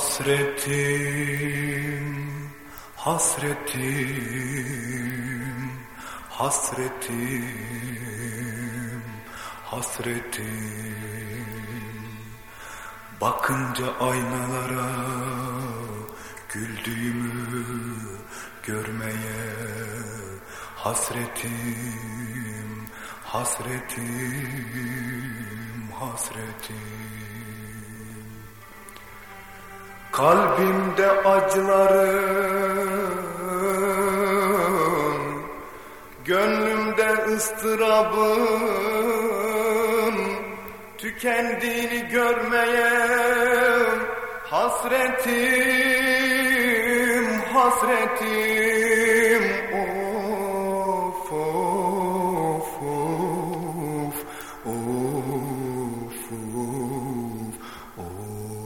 Hasretim, hasretim, hasretim, hasretim. Bakınca aynalara güldüğümü görmeye hasretim, hasretim, hasretim. Kalbimde acıların, gönlümde ıstırabın tükendiğini görmeye hasretim, hasretim. Of, of, of, of, of, of.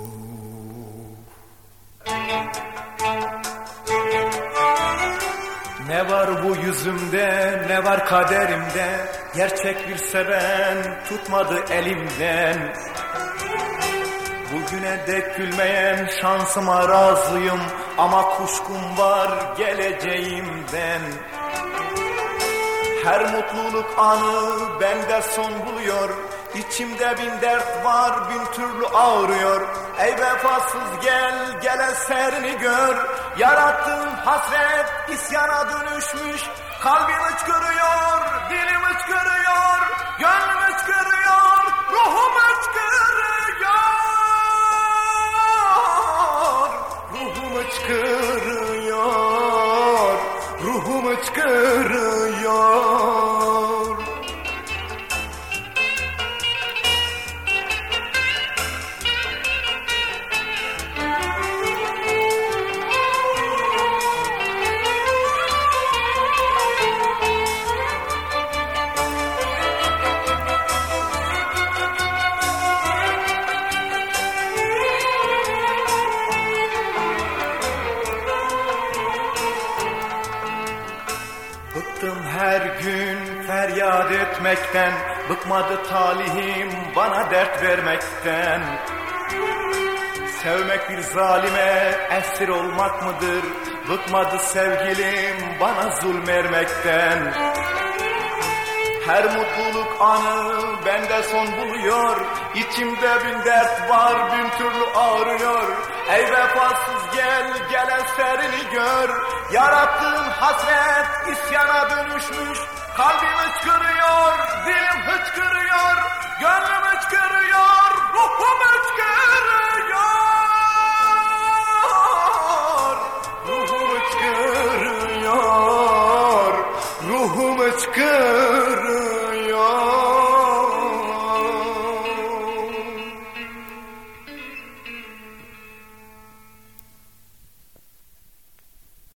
Ne var bu yüzümde, ne var kaderimde, gerçek bir seven tutmadı elimden. Bugüne dek gülmeyen şansıma razıyım, ama kuşkum var geleceğimden. Her mutluluk anı bende son buluyor, İçimde bin dert var, bin türlü ağrıyor. Ey vefasız gel, gel eserini gör. Yarattığın hasret isyana dönüşmüş. Kalbim hıçkırıyor, dilim hıçkırıyor, gönlüm hıçkırıyor, ruhum hıçkırıyor. Ruhum hıçkırıyor, ruhum hıçkırıyor. Bıktım her gün feryat etmekten, bıkmadı talihim bana dert vermekten. Sevmek bir zalime esir olmak mıdır? Bıkmadı sevgilim bana zulmermekten. Her mutluluk anı bende son buluyor, İçimde bin dert var, bin türlü ağrıyor. Ey vefasız gel, gel eserini gör. Yarattığın hasret isyana dönüşmüş. Kalbim hıçkırıyor, dilim hıçkırıyor, gönlüm hıçkırıyor, ruhum hıçkırıyor. Ruhum hıçkırıyor, ruhum hıçkırıyor.